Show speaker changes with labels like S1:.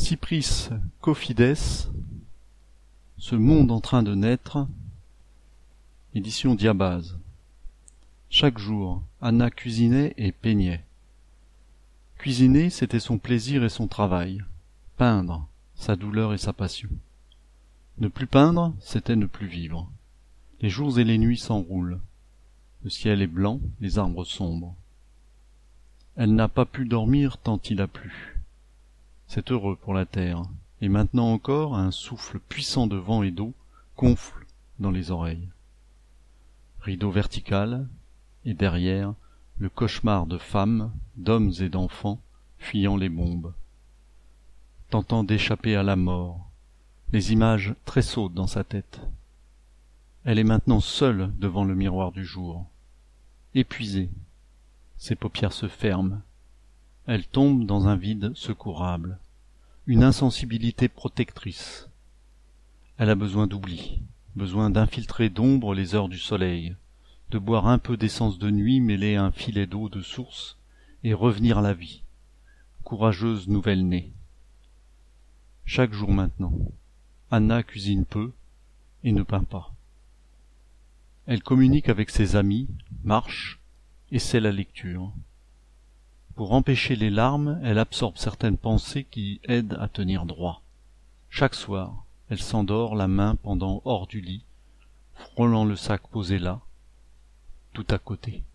S1: Cypris Cophides, Ce monde en train de naître, édition Diabase. Chaque jour, Anna cuisinait et peignait. Cuisiner, c'était son plaisir et son travail. Peindre, sa douleur et sa passion. Ne plus peindre, c'était ne plus vivre. Les jours et les nuits s'enroulent. Le ciel est blanc, les arbres sombres. Elle n'a pas pu dormir tant il a plu. C'est heureux pour la terre, et maintenant encore un souffle puissant de vent et d'eau gonfle dans les oreilles. Rideau vertical, et derrière, le cauchemar de femmes, d'hommes et d'enfants fuyant les bombes. Tentant d'échapper à la mort, les images tressautent dans sa tête. Elle est maintenant seule devant le miroir du jour. Épuisée, ses paupières se ferment. Elle tombe dans un vide secourable, une insensibilité protectrice. Elle a besoin d'oubli, besoin d'infiltrer d'ombre les heures du soleil, de boire un peu d'essence de nuit mêlée à un filet d'eau de source et revenir à la vie, courageuse nouvelle-née. Chaque jour maintenant, Anna cuisine peu et ne peint pas. Elle communique avec ses amis, marche, essaie la lecture. Pour empêcher les larmes, elle absorbe certaines pensées qui aident à tenir droit. Chaque soir, elle s'endort la main pendant hors du lit, frôlant le sac posé là, tout à côté.